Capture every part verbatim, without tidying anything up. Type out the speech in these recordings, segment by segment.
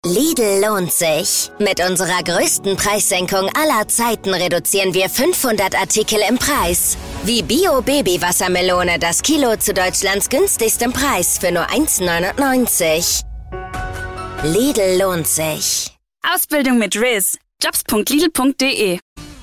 Lidl lohnt sich. Mit unserer größten Preissenkung aller Zeiten reduzieren wir fünfhundert Artikel im Preis. Wie Bio-Baby-Wassermelone, das Kilo zu Deutschlands günstigstem Preis für nur eins neunundneunzig. Lidl lohnt sich. Ausbildung mit Riz. jobs punkt lidl punkt de.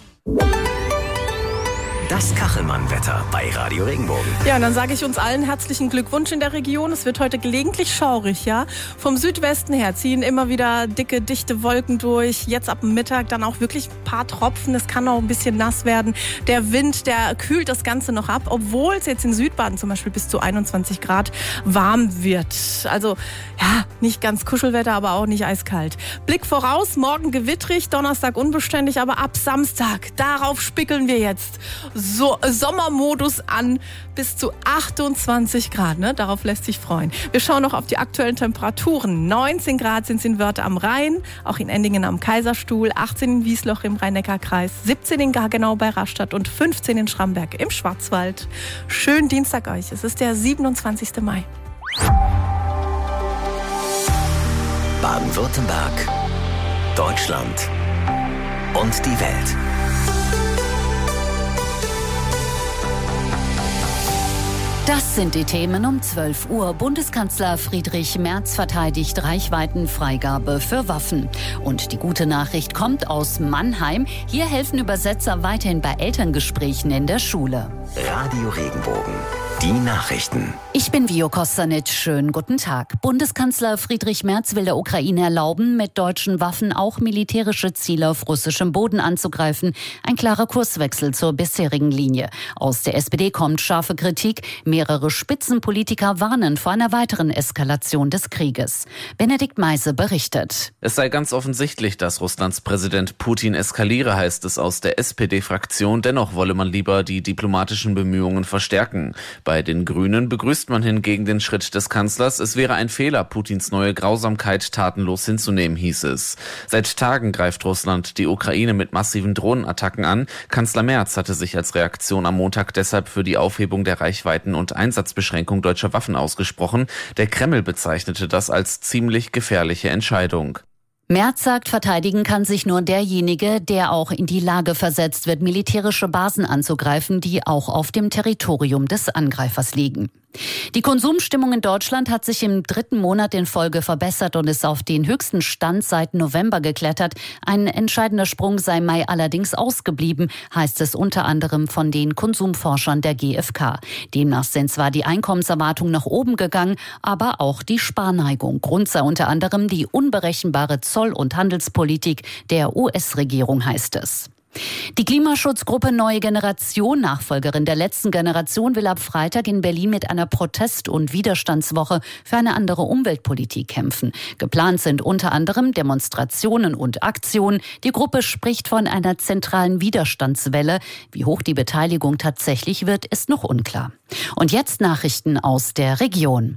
Das Kachelmann-Wetter bei Radio Regenbogen. Ja, und dann sage ich uns allen herzlichen Glückwunsch in der Region. Es wird heute gelegentlich schaurig, ja. Vom Südwesten her ziehen immer wieder dicke, dichte Wolken durch. Jetzt ab Mittag dann auch wirklich ein paar Tropfen. Es kann auch ein bisschen nass werden. Der Wind, der kühlt das Ganze noch ab, obwohl es jetzt in Südbaden zum Beispiel bis zu einundzwanzig Grad warm wird. Also, ja, nicht ganz Kuschelwetter, aber auch nicht eiskalt. Blick voraus, morgen gewittrig, Donnerstag unbeständig, aber ab Samstag, darauf spickeln wir jetzt. So, Sommermodus an, bis zu achtundzwanzig Grad, ne? Darauf lässt sich freuen. Wir schauen noch auf die aktuellen Temperaturen. neunzehn Grad sind es in Wörth am Rhein, auch in Endingen am Kaiserstuhl, achtzehn in Wiesloch im Rhein-Neckar-Kreis, siebzehn in Gargenau bei Rastatt und fünfzehn in Schramberg im Schwarzwald. Schönen Dienstag euch, es ist der siebenundzwanzigsten Mai. Baden-Württemberg, Deutschland und die Welt. Das sind die Themen um zwölf Uhr. Bundeskanzler Friedrich Merz verteidigt Reichweitenfreigabe für Waffen. Und die gute Nachricht kommt aus Mannheim. Hier helfen Übersetzer weiterhin bei Elterngesprächen in der Schule. Radio Regenbogen. Die Nachrichten. Ich bin Vio Kostanic. Schönen guten Tag. Bundeskanzler Friedrich Merz will der Ukraine erlauben, mit deutschen Waffen auch militärische Ziele auf russischem Boden anzugreifen. Ein klarer Kurswechsel zur bisherigen Linie. Aus der S P D kommt scharfe Kritik. Mehrere Spitzenpolitiker warnen vor einer weiteren Eskalation des Krieges. Benedikt Meise berichtet. Es sei ganz offensichtlich, dass Russlands Präsident Putin eskaliere, heißt es aus der S P D-Fraktion. Dennoch wolle man lieber die diplomatischen Bemühungen verstärken. Bei den Grünen begrüßt man hingegen den Schritt des Kanzlers. Es wäre ein Fehler, Putins neue Grausamkeit tatenlos hinzunehmen, hieß es. Seit Tagen greift Russland die Ukraine mit massiven Drohnenattacken an. Kanzler Merz hatte sich als Reaktion am Montag deshalb für die Aufhebung der Reichweiten- und Einsatzbeschränkung deutscher Waffen ausgesprochen. Der Kreml bezeichnete das als ziemlich gefährliche Entscheidung. Merz sagt, verteidigen kann sich nur derjenige, der auch in die Lage versetzt wird, militärische Basen anzugreifen, die auch auf dem Territorium des Angreifers liegen. Die Konsumstimmung in Deutschland hat sich im dritten Monat in Folge verbessert und ist auf den höchsten Stand seit November geklettert. Ein entscheidender Sprung sei im Mai allerdings ausgeblieben, heißt es unter anderem von den Konsumforschern der G f K. Demnach sind zwar die Einkommenserwartungen nach oben gegangen, aber auch die Sparneigung. Grund sei unter anderem die unberechenbare Zoll- und Handelspolitik der U S-Regierung, heißt es. Die Klimaschutzgruppe Neue Generation, Nachfolgerin der letzten Generation, will ab Freitag in Berlin mit einer Protest- und Widerstandswoche für eine andere Umweltpolitik kämpfen. Geplant sind unter anderem Demonstrationen und Aktionen. Die Gruppe spricht von einer zentralen Widerstandswelle. Wie hoch die Beteiligung tatsächlich wird, ist noch unklar. Und jetzt Nachrichten aus der Region.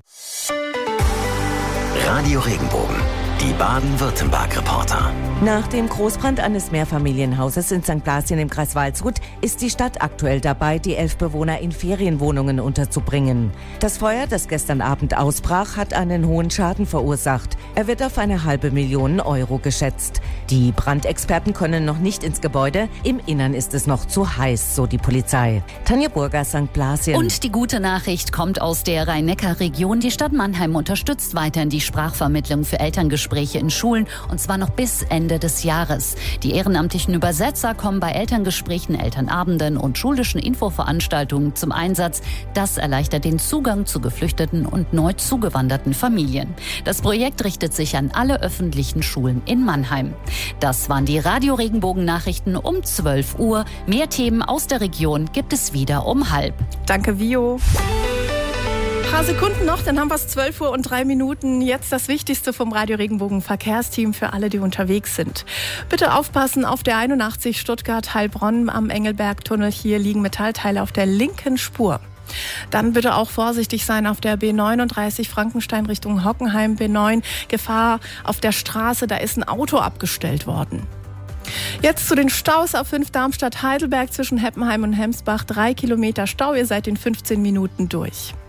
Radio Regenbogen. Die Baden-Württemberg-Reporter. Nach dem Großbrand eines Mehrfamilienhauses in Sankt Blasien im Kreis Waldshut ist die Stadt aktuell dabei, die elf Bewohner in Ferienwohnungen unterzubringen. Das Feuer, das gestern Abend ausbrach, hat einen hohen Schaden verursacht. Er wird auf eine halbe Million Euro geschätzt. Die Brandexperten können noch nicht ins Gebäude. Im Innern ist es noch zu heiß, so die Polizei. Tanja Burger, Sankt Blasien. Und die gute Nachricht kommt aus der Rhein-Neckar-Region. Die Stadt Mannheim unterstützt weiterhin die Sprachvermittlung für Elterngespräche in Schulen, und zwar noch bis Ende des Jahres. Die ehrenamtlichen Übersetzer kommen bei Elterngesprächen, Elternabenden und schulischen Infoveranstaltungen zum Einsatz. Das erleichtert den Zugang zu geflüchteten und neu zugewanderten Familien. Das Projekt richtet sich an alle öffentlichen Schulen in Mannheim. Das waren die Radio Regenbogen Nachrichten um zwölf Uhr. Mehr Themen aus der Region gibt es wieder um halb. Danke, Vio. Ein paar Sekunden noch, dann haben wir es zwölf Uhr und drei Minuten. Jetzt das Wichtigste vom Radio Regenbogen Verkehrsteam für alle, die unterwegs sind. Bitte aufpassen, auf der einundachtzig Stuttgart-Heilbronn am Engelbergtunnel. Hier liegen Metallteile auf der linken Spur. Dann bitte auch vorsichtig sein auf der B neununddreißig Frankenstein Richtung Hockenheim, B neun. Gefahr auf der Straße, da ist ein Auto abgestellt worden. Jetzt zu den Staus auf fünf Darmstadt-Heidelberg zwischen Heppenheim und Hemsbach. Drei Kilometer Stau, ihr seid in fünfzehn Minuten durch.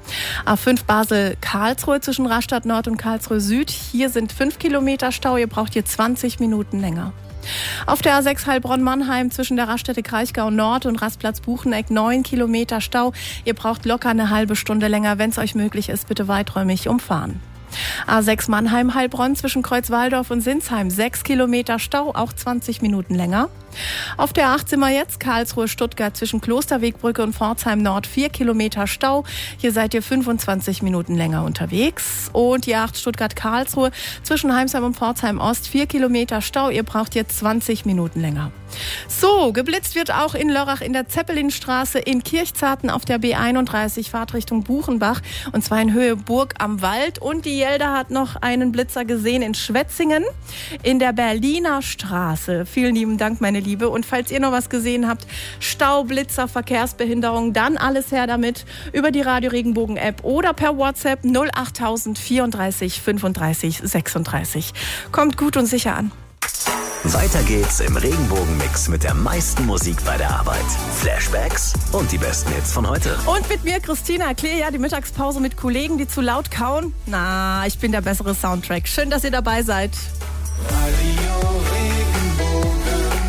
A fünf Basel-Karlsruhe zwischen Rastatt Nord und Karlsruhe Süd. Hier sind fünf Kilometer Stau. Ihr braucht hier zwanzig Minuten länger. Auf der A sechs Heilbronn-Mannheim zwischen der Raststätte Kraichgau Nord und Rastplatz Bucheneck neun Kilometer Stau. Ihr braucht locker eine halbe Stunde länger. Wenn es euch möglich ist, bitte weiträumig umfahren. A sechs Mannheim-Heilbronn zwischen Kreuzwaldorf und Sinsheim sechs Kilometer Stau, auch zwanzig Minuten länger. Auf der acht sind wir jetzt, Karlsruhe-Stuttgart zwischen Klosterwegbrücke und Pforzheim Nord vier Kilometer Stau. Hier seid ihr fünfundzwanzig Minuten länger unterwegs. Und die acht Stuttgart-Karlsruhe zwischen Heimsheim und Pforzheim Ost vier Kilometer Stau. Ihr braucht hier zwanzig Minuten länger. So, geblitzt wird auch in Lörrach in der Zeppelinstraße, in Kirchzarten auf der B einunddreißig, Fahrtrichtung Buchenbach, und zwar in Höhe Burg am Wald. Und die Jelda hat noch einen Blitzer gesehen in Schwetzingen in der Berliner Straße. Vielen lieben Dank, meine Liebe. Und falls ihr noch was gesehen habt, Stau, Blitzer, Verkehrsbehinderung, dann alles her damit über die Radio Regenbogen App oder per WhatsApp null achttausend vierunddreißig fünfunddreißig sechsunddreißig. Kommt gut und sicher an. Weiter geht's im Regenbogen-Mix mit der meisten Musik bei der Arbeit. Flashbacks und die besten Hits von heute. Und mit mir, Christina, erkläre ja die Mittagspause mit Kollegen, die zu laut kauen. Na, ich bin der bessere Soundtrack. Schön, dass ihr dabei seid. Radio Regenbogen.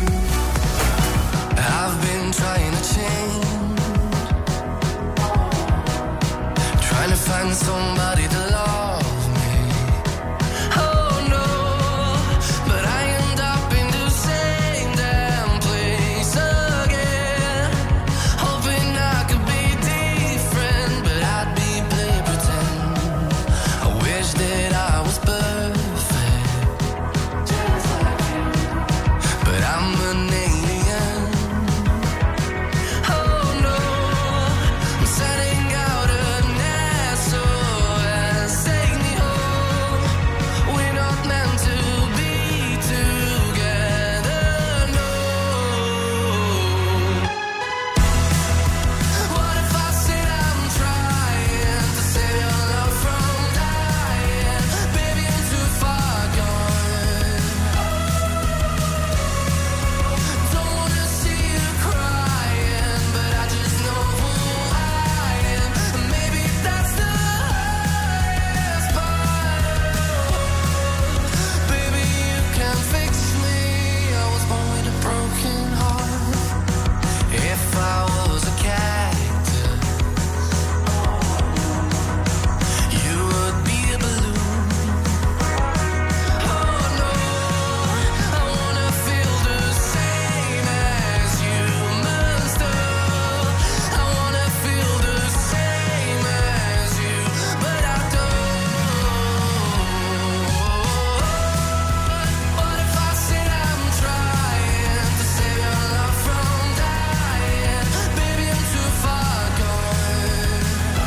I've been trying to change, trying to find somebody to love me. Oh no, but I end up in the same damn place again, hoping I could be different, but I'd be play pretend. I wish that I was perfect, but I'm an alien. Oh no, I'm setting out a net so as take me home. We're not meant to be together, no. What if I said I'm trying to save your love from dying? Baby, I'm too far gone. Don't wanna see you crying, but I just know who I am. Maybe that's the hardest part. Baby, you can fix me. I was born with a broken heart. If I was a cactus, you would be a balloon. Oh no, I wanna feel the same as you must have. I wanna feel the same as you, but I don't. What if I said I'm trying to save your love from dying? Baby, I'm too far gone.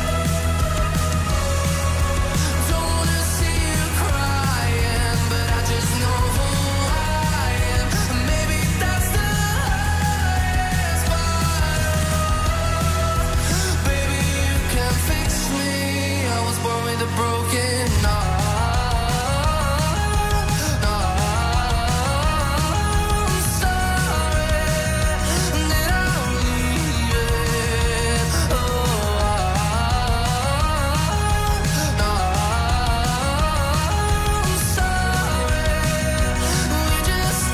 Don't wanna see you crying, but I just know who I am. Maybe that's the hardest part. Baby, you can fix me. I was born with a broken heart. I'm sorry that I'm leaving. Oh, I'm sorry. We're just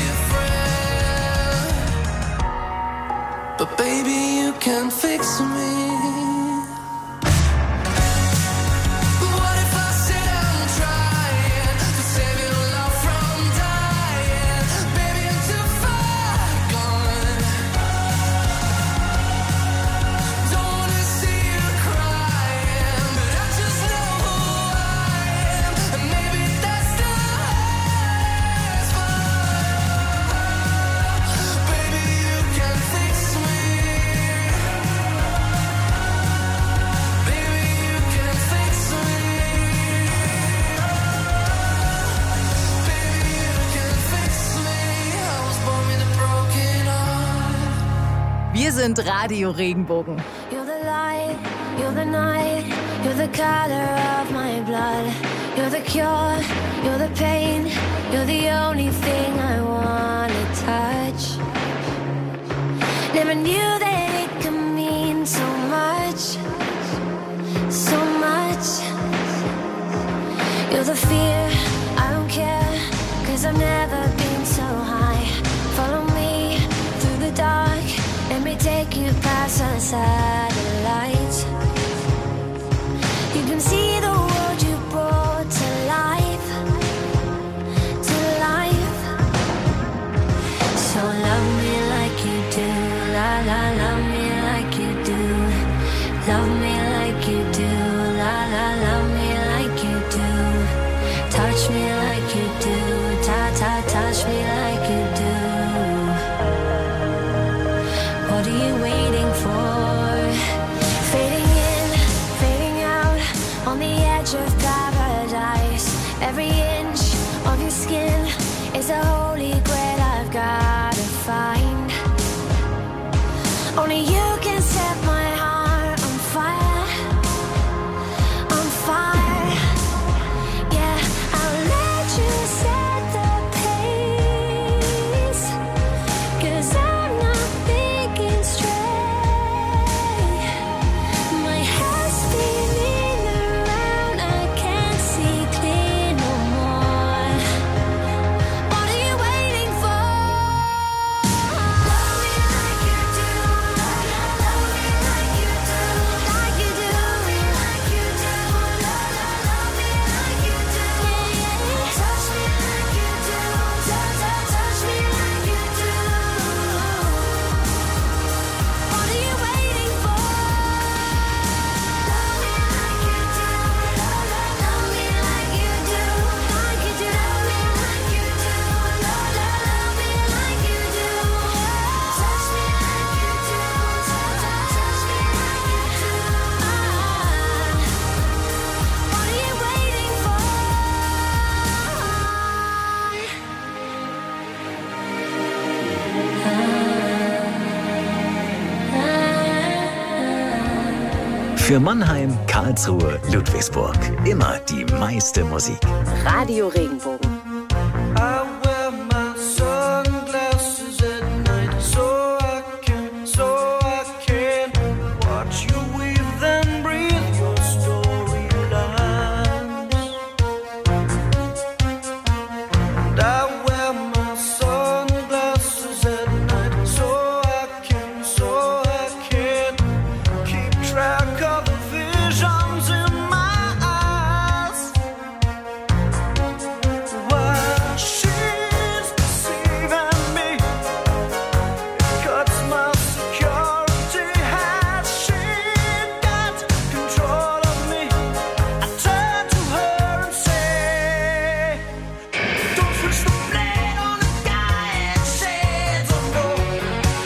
different. But baby, you can fix me. What if I said I'm trying to save your love from dying? Baby, I'm too far gone. Don't wanna see you crying, but I just know who I am. And maybe that's the hardest part. Baby, you can fix me. Baby, you can fix me. Baby, you can fix me. I was born with a broken heart. Wir sind Radio Regenbogen. You're the light, you're the night, you're the color of my blood. You're the cure, you're the pain, you're the only thing I wanna touch. Never knew that it could mean so much. satellite. You can see the world you brought to life, to life. So love me like you do, la la, love me like you do. Love me like you do, la la, love me like you do. Touch me like you do, ta ta, touch me like you do. What are you waiting for? Fading in, fading out, on the edge of paradise. Every inch of your skin is a holy grail I've gotta find. Only you can set my heart on fire, on fire. Yeah, I'll let you set the pace, 'cause I'm not thinking straight. My head's spinning around, I can't see clear no more. What are you waiting for? Love me like you do, love me like you do, like you do, like you do, love me like you do, touch me like you do, touch, touch, touch me like you do. What are you waiting for? Love me like you do, love, love me like you do, like you do, love me like you do, love, love me like you do, touch me like you do, touch, touch, touch me like you do. What are you waiting for? Für Mannheim, Karlsruhe, Ludwigsburg. Immer die meiste Musik. Radio Regenbogen. I wear my sunglasses at night so I can, so I can watch you weave and breathe your storylines. And I wear my sunglasses at night so I can, so I can keep track of the visions in my eyes. While she's deceiving me, it cuts my security. Has she got control of me? I turn to her and say, don't switch the blade on the guy and shades of gold.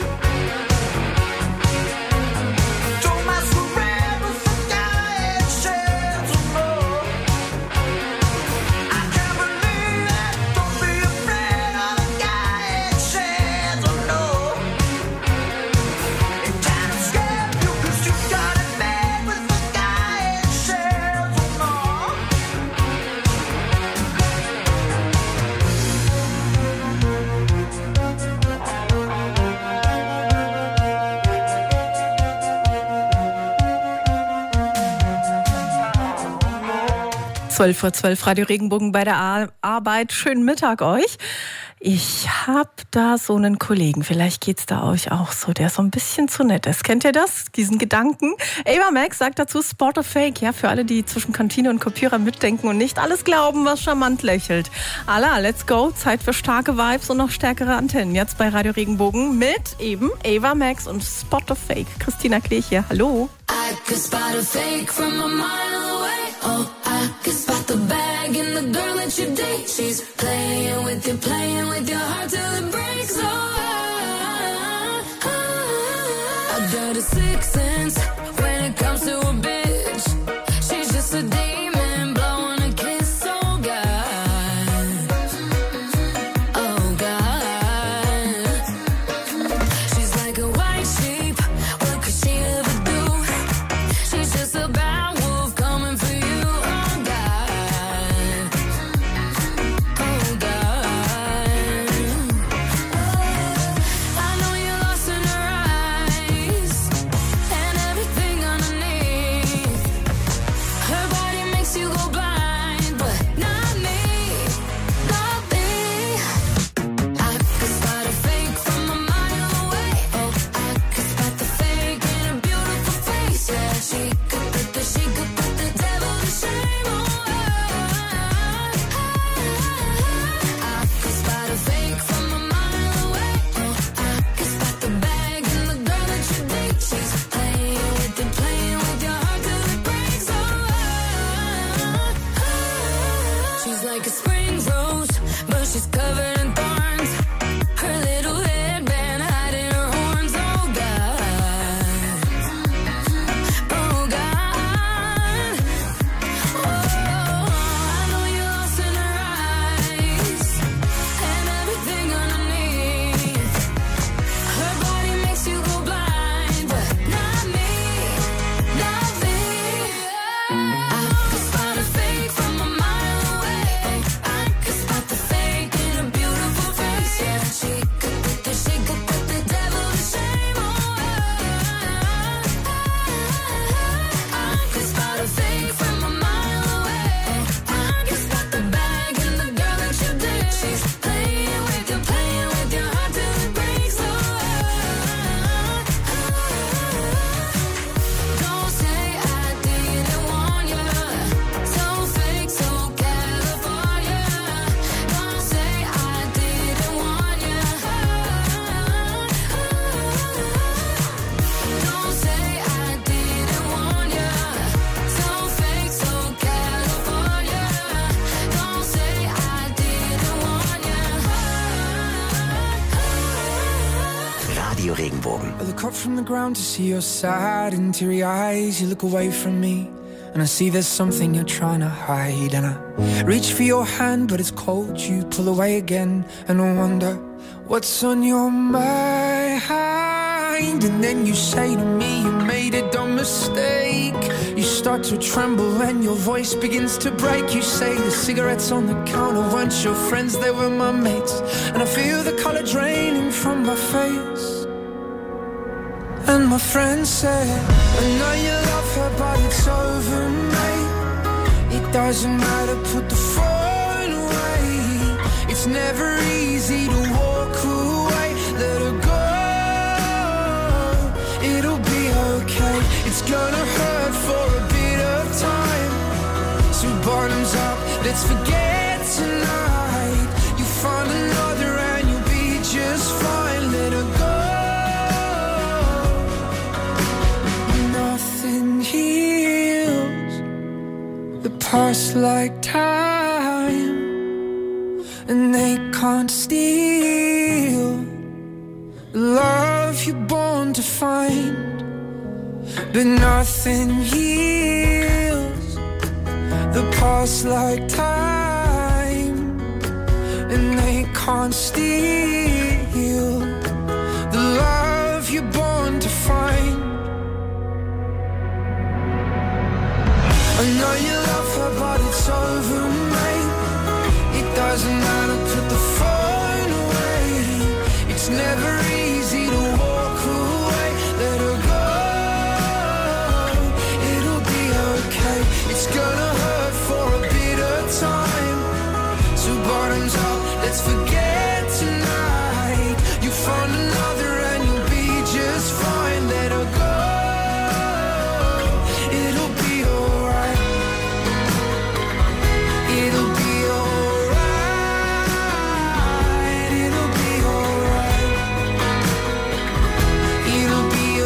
Don't mess around with the guy and shades of gold. I can't believe it. Don't be afraid of the guy in shades of gold. It can't escape you 'cause you got it made with the guy in shades of gold. zwölf vor zwölf, Radio Regenbogen bei der Ar- Arbeit. Schönen Mittag euch. Ich hab da so einen Kollegen, vielleicht geht's da euch auch so, der so ein bisschen zu nett ist. Kennt ihr das, diesen Gedanken? Ava Max sagt dazu Spot or Fake, ja, für alle, die zwischen Kantine und Kopierer mitdenken und nicht alles glauben, was charmant lächelt. Allah, let's go, Zeit für starke Vibes und noch stärkere Antennen. Jetzt bei Radio Regenbogen mit eben Ava Max und Spot or Fake. Christina Klech hier, hallo. I could spot a fake from a mile away. Oh, I could spot the bag in the girl that you date. She's playing with you, playing with your heart till it breaks. Oh, I, I, I got a sixth sense when it comes to a bitch. She's just a demon blowing a kiss. Oh God, oh God. She's like a white sheep. What could she ever do? She's just a bad wolf coming for you. Oh God, oh God. Regenbogen. I look up from the ground to see your sad and teary eyes. You look away from me and I see there's something you're trying to hide. And I reach for your hand but it's cold. You pull away again and I wonder what's on your mind. And then you say to me you made a dumb mistake. You start to tremble and your voice begins to break. You say the cigarettes on the counter weren't your friends, they were my mates. And I feel the color draining from my face. And my friend said, I know you love her but it's over, mate. It doesn't matter, put the phone away. It's never easy to walk away. Let her go, it'll be okay. It's gonna hurt for a bit of time. So bottoms up, let's forget tonight. You find another and you'll be just fine. Let her go. Nothing heals the past like time, and they can't steal the love you're born to find. But nothing heals the past like time, and they can't steal the love you're born to find. I know you love her but it's over, mate. It doesn't matter, put the phone away. It's never easy to walk away. Let her go, it'll be okay. It's gonna hurt for a bit of time. So bottoms up, let's forget tonight. You find another and you'll be just fine. Let her go, it'll be alright. It'll be alright. It'll be alright. It'll be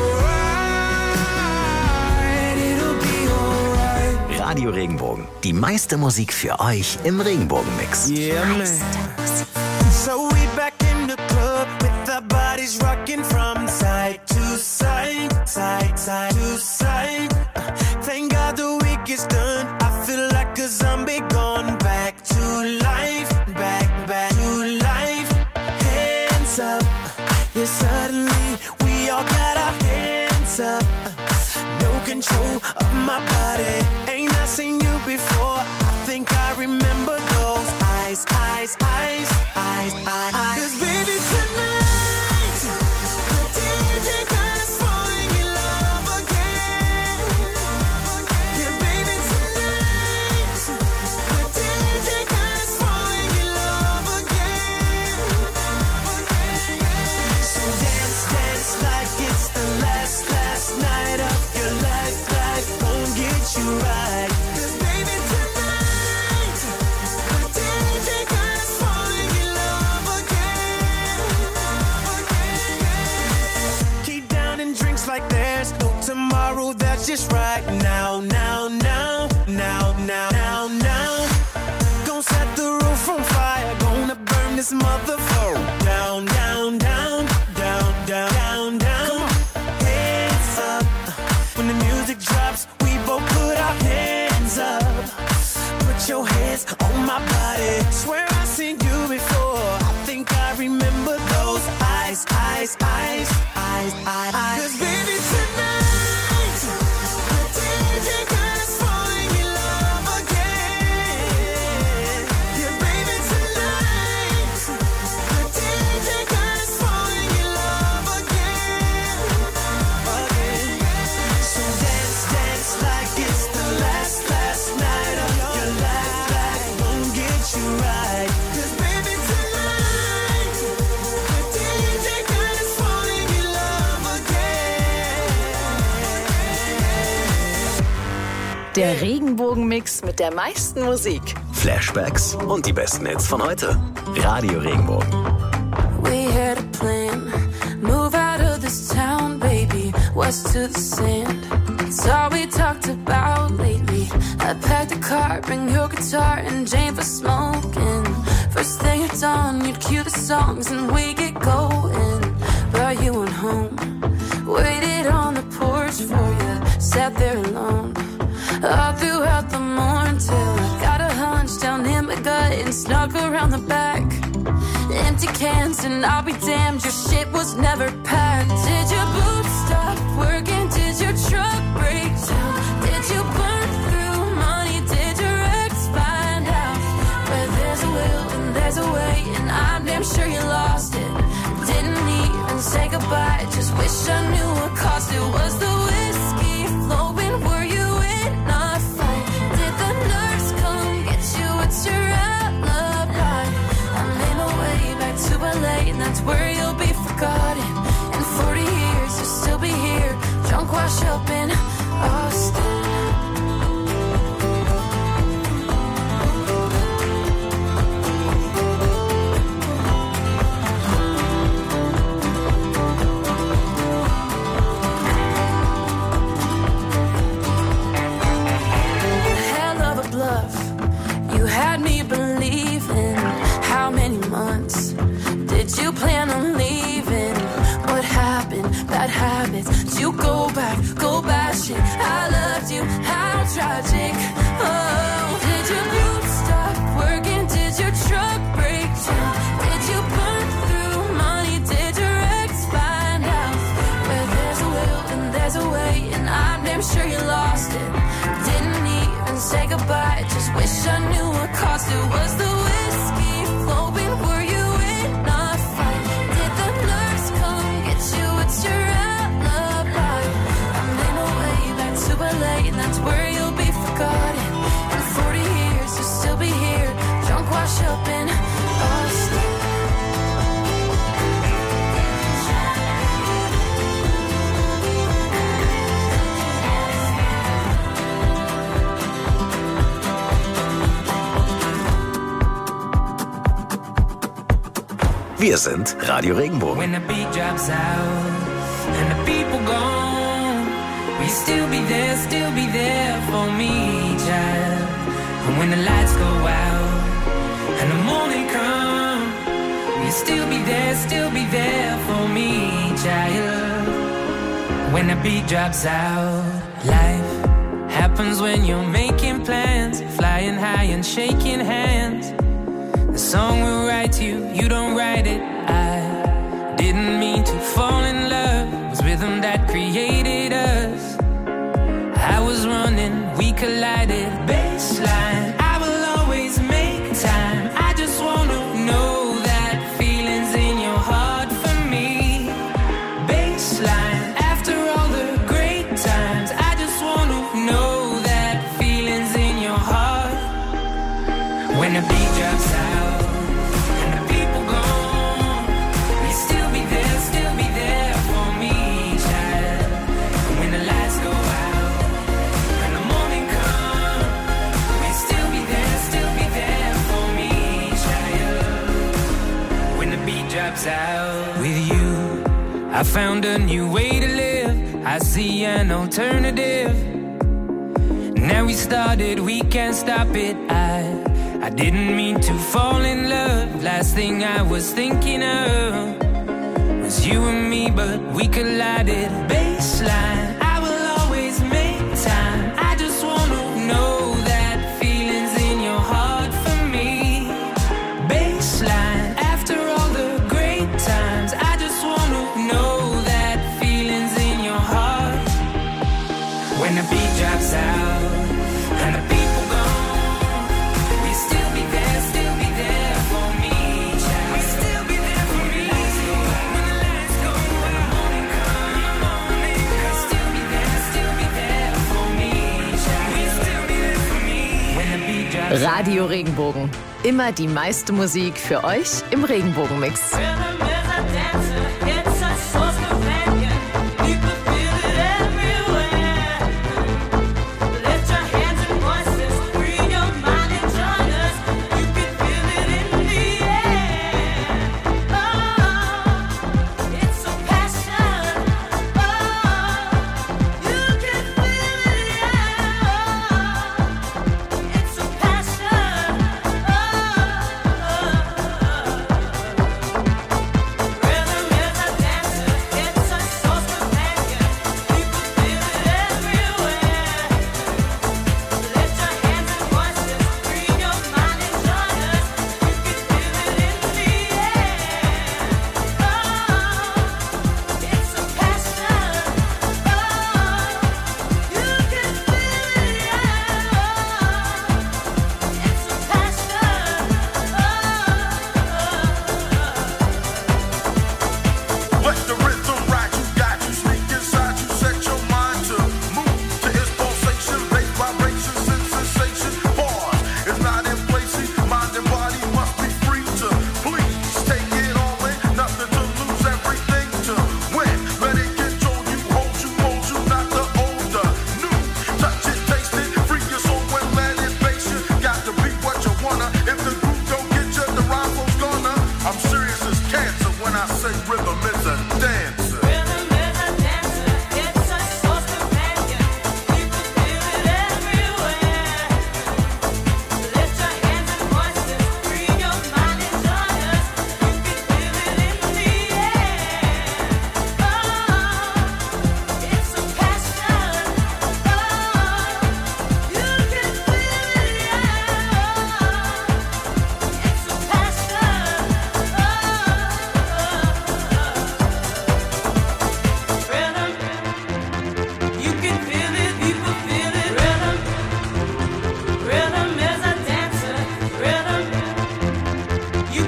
alright. It'll be alright. Radio Regenbogen. Die meiste Musik für euch im Regenbogen-Mix. Yeah, man. So we back in the club with our bodies rocking from side to side, side, side to side. Thank God the week is done. I feel like a zombie gone back to life, back, back to life. Hands up, yeah, suddenly we all got our hands up. No control of my body. Ain't I seen you before? I think I remember those eyes, eyes, eyes, eyes, eyes. 'Cause baby tonight, the D J got us falling in love again. Yeah, baby tonight, the D J got us falling in love again. So dance, dance like it's the last, last night of your life. Life won't get you right. 'Cause baby tonight, the D J got us falling in love again. Keep down and drinks like there's no tomorrow. That's just right now, now, now, now, now, now, now. Gonna set the roof on fire. Gonna burn this motherfucker down, down, down, down, down, down, down. Hands up. When the music drops, we both put our hands up. Put your hands on my body. Swear I've seen you before. I think I remember those eyes, eyes, eyes, eyes, eyes. 'Cause baby tonight, the D J got us falling in love again. Yeah, baby tonight, the D J got us falling in love again. Again. So dance, dance like it's the last, last night of your life. Life won't get you right. 'Cause baby tonight, the D J got us falling in love again. Der Regenbogen-Mix mit der meisten Musik. Flashbacks und die besten Hits von heute. Radio Regenbogen. We had a plan, move out of this town, baby, west to the sand. It's all we talked about lately. I packed a car, bring your guitar and Jane for smoking. First thing at dawn, you'd cue the songs and we get going. Brought you went home. Waited on the porch for you, sat there alone. All throughout the morning till I got a hunch down in my gut and snuck around the back. Empty cans and I'll be damned, your shit was never packed. Did your boots stop working? Did your truck break down? Did you burn through money? Did your ex find out? Where there's a will and there's a way, and I'm damn sure you lost it. Didn't even say goodbye, just wish I knew what cost it. Was the whiskey flowing? Were you in a fight? Did the nurse come get you? What's your alibi? I made my way back to L A, and that's where you'll be forgotten. In forty years you'll still be here, drunk, washed up in Austin. You had me believing. How many months did you plan on leaving? What happened? Bad habits. Did you go back? Go bashing. I loved you. How tragic. Oh, did your boots stop working? Did your truck break down? Did you burn through money? Did your ex find out? Where there's a will and there's a way, and I'm damn sure you lost it. Didn't even say goodbye, just wish I knew what cost it. Was the whiskey flowing? Were you in a fight? Did the nurse come get you? What's your alibi? I made my way back to L A, and that's where you'll be forgotten. In forty years you'll still be here, drunk, washed up in Austin. Wir sind Radio Regenbogen. When the beat drops out and the people gone, will you still be there, still be there for me, child? And when the lights go out and the morning comes, will you still be there, still be there for me, child? When the beat drops out, life happens when you're making plans, flying high and shaking hands. The song will write you, you don't write it. I didn't mean to fall in love. It was rhythm that created us. I was running, we collided. Baseline, I will always make time. I just wanna know that feelings in your heart for me. Baseline, after all the great times, I just wanna know that feelings in your heart. When the beat drops out. Out. With you, I found a new way to live. I see an alternative. Now we started, we can't stop it. I, I didn't mean to fall in love. Last thing I was thinking of was you and me, but we collided. Baseline, I will always make time. I just wanna know that feelings in your heart for me. Baseline. When the beat drops out and the people gone, will you still be there, still be there for me, child? Will you still be there for me? When the lights go out, morning come, morning come. Will you still be there, still be there for me, child? Will you still be there for me? When the beat drops out. Radio Regenbogen. Immer die meiste Musik für euch im Regenbogenmix.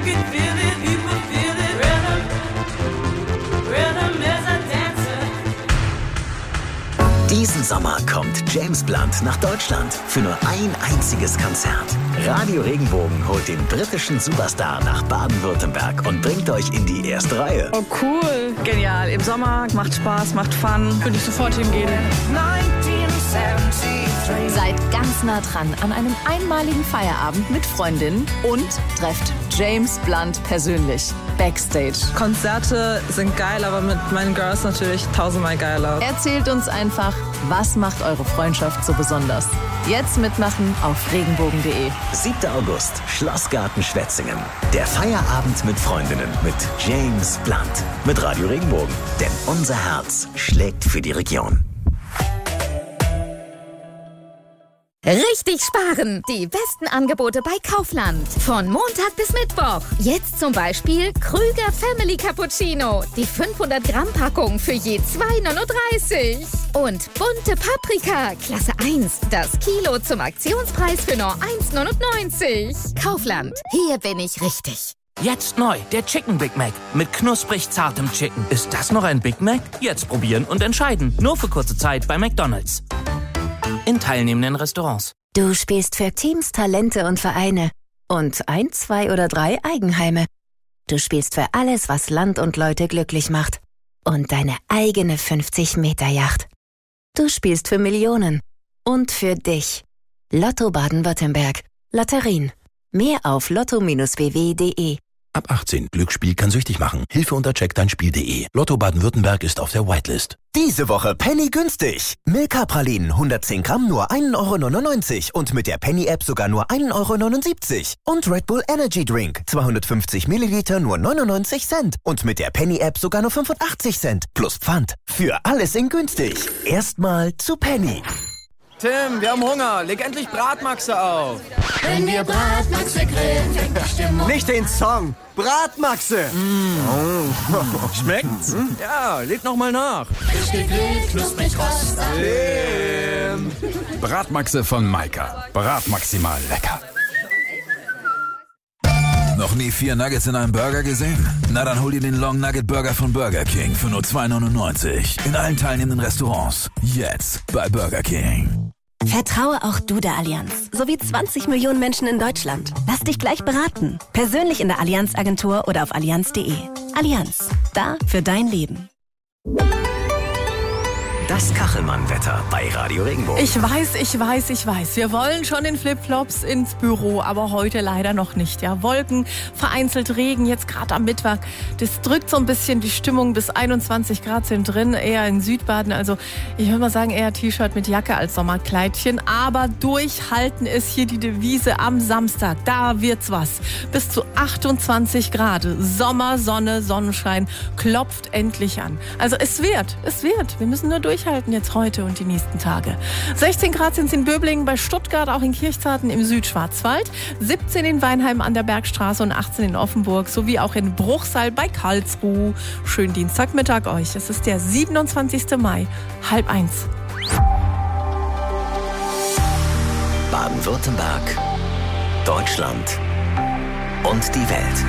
can feel it, people feel it. Rhythm, rhythm is a dancer. Diesen Sommer kommt James Blunt nach Deutschland für nur ein einziges Konzert. Radio Regenbogen holt den britischen Superstar nach Baden-Württemberg und bringt euch in die erste Reihe. Oh cool, genial. Im Sommer, macht Spaß, macht Fun. Würde ich sofort hingehen. Seid ganz nah dran an einem einmaligen Feierabend mit Freundinnen und trefft James Blunt persönlich. Backstage. Konzerte sind geil, aber mit meinen Girls natürlich tausendmal geiler. Erzählt uns einfach, was macht eure Freundschaft so besonders? Jetzt mitmachen auf regenbogen punkt de. siebter August, Schlossgarten Schwetzingen. Der Feierabend mit Freundinnen mit James Blunt. Mit Radio Regenbogen. Denn unser Herz schlägt für die Region. Richtig sparen! Die besten Angebote bei Kaufland. Von Montag bis Mittwoch. Jetzt zum Beispiel Krüger Family Cappuccino. Die fünfhundert Gramm Packung für je zwei neununddreißig. Und bunte Paprika, Klasse eins. Das Kilo zum Aktionspreis für nur eins neunundneunzig. Kaufland. Hier bin ich richtig. Jetzt neu, der Chicken Big Mac mit knusprig zartem Chicken. Ist das noch ein Big Mac? Jetzt probieren und entscheiden. Nur für kurze Zeit bei McDonald's. In teilnehmenden Restaurants. Du spielst für Teams, Talente und Vereine. Und ein, zwei oder drei Eigenheime. Du spielst für alles, was Land und Leute glücklich macht. Und deine eigene fünfzig Meter Yacht. Du spielst für Millionen. Und für dich. Lotto Baden-Württemberg. Lotterien. Mehr auf lotto Bindestrich b w punkt de. Ab achtzehn. Glücksspiel kann süchtig machen. Hilfe unter check dein spiel punkt de. Lotto Baden-Württemberg ist auf der Whitelist. Diese Woche Penny günstig. Milka-Pralinen hundertzehn Gramm nur ein Euro neunundneunzig und mit der Penny-App sogar nur ein Euro neunundsiebzig. Und Red Bull Energy Drink zweihundertfünfzig Milliliter nur neunundneunzig Cent und mit der Penny-App sogar nur fünfundachtzig Cent. Plus Pfand. Für alles in günstig. Erstmal zu Penny. Tim, wir haben Hunger. Leg endlich Bratmaxe auf. Wenn wir Bratmaxe grillen, fängt die Stimmung. Nicht den Song. Bratmaxe. Mm. Oh. Schmeckt's? Mm. Ja, leg noch mal nach. Frisch gegrillt, knusprig rostig. Tim. Bratmaxe von Maika. Bratmaximal lecker. Noch nie vier Nuggets in einem Burger gesehen? Na dann hol dir den Long Nugget Burger von Burger King für nur zwei neunundneunzig. In allen teilnehmenden Restaurants. Jetzt bei Burger King. Vertraue auch du der Allianz, sowie zwanzig Millionen Menschen in Deutschland. Lass dich gleich beraten. Persönlich in der Allianz-Agentur oder auf allianz punkt de. Allianz, da für dein Leben. Das Kachelmann-Wetter bei Radio Regenbogen. Ich weiß, ich weiß, ich weiß. Wir wollen schon in Flipflops ins Büro, aber heute leider noch nicht. Ja, Wolken, vereinzelt Regen, jetzt gerade am Mittwoch. Das drückt so ein bisschen die Stimmung. Bis einundzwanzig Grad sind drin, eher in Südbaden. Also ich würde mal sagen, eher T-Shirt mit Jacke als Sommerkleidchen. Aber durchhalten ist hier die Devise am Samstag. Da wird's was. Bis zu achtundzwanzig Grad. Sommer, Sonne, Sonnenschein klopft endlich an. Also es wird, es wird. Wir müssen nur durch. Durchhalten jetzt heute und die nächsten Tage. sechzehn Grad sind es in Böblingen, bei Stuttgart, auch in Kirchzarten im Südschwarzwald, siebzehn in Weinheim an der Bergstraße und achtzehn in Offenburg, sowie auch in Bruchsal bei Karlsruhe. Schönen Dienstagmittag euch. Es ist der siebenundzwanzigster Mai, halb eins. Baden-Württemberg, Deutschland und die Welt.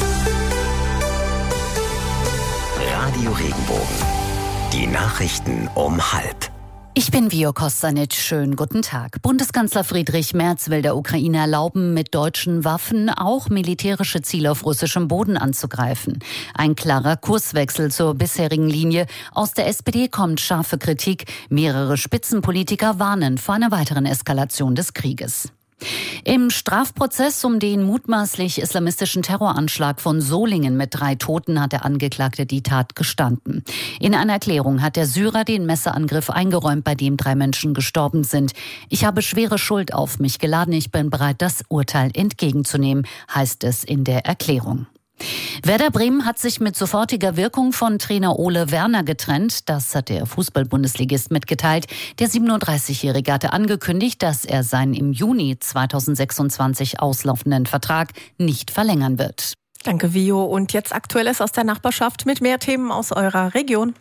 Radio Regenbogen. Die Nachrichten um halb. Ich bin Vio Kostanic. Schönen guten Tag. Bundeskanzler Friedrich Merz will der Ukraine erlauben, mit deutschen Waffen auch militärische Ziele auf russischem Boden anzugreifen. Ein klarer Kurswechsel zur bisherigen Linie. Aus der S P D kommt scharfe Kritik. Mehrere Spitzenpolitiker warnen vor einer weiteren Eskalation des Krieges. Im Strafprozess um den mutmaßlich islamistischen Terroranschlag von Solingen mit drei Toten hat der Angeklagte die Tat gestanden. In einer Erklärung hat der Syrer den Messerangriff eingeräumt, bei dem drei Menschen gestorben sind. Ich habe schwere Schuld auf mich geladen, ich bin bereit, das Urteil entgegenzunehmen, heißt es in der Erklärung. Werder Bremen hat sich mit sofortiger Wirkung von Trainer Ole Werner getrennt. Das hat der Fußball-Bundesligist mitgeteilt. Der siebenunddreißigjährige hatte angekündigt, dass er seinen im Juni zweitausendsechsundzwanzig auslaufenden Vertrag nicht verlängern wird. Danke, Vio. Und jetzt Aktuelles aus der Nachbarschaft mit mehr Themen aus eurer Region.